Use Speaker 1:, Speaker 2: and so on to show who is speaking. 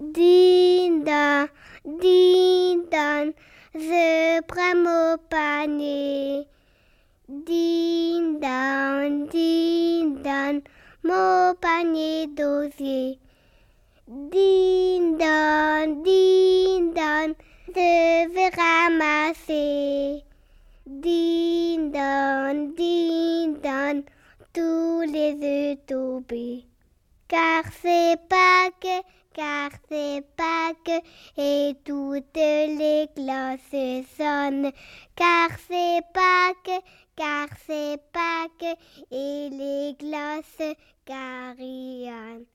Speaker 1: Din-dan, din-dan, je prends mon panier. Din-dan, din-dan, mon panier d'osier. Din-dan, din-dan, je vais ramasser. Din-dan, din-dan, tous les œufs tombés. Car c'est Pâques, et toutes les cloches sonnent. Car c'est Pâques, et les cloches carillonnent.